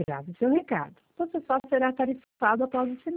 Grave seu recado. Você só será tarifado após o final.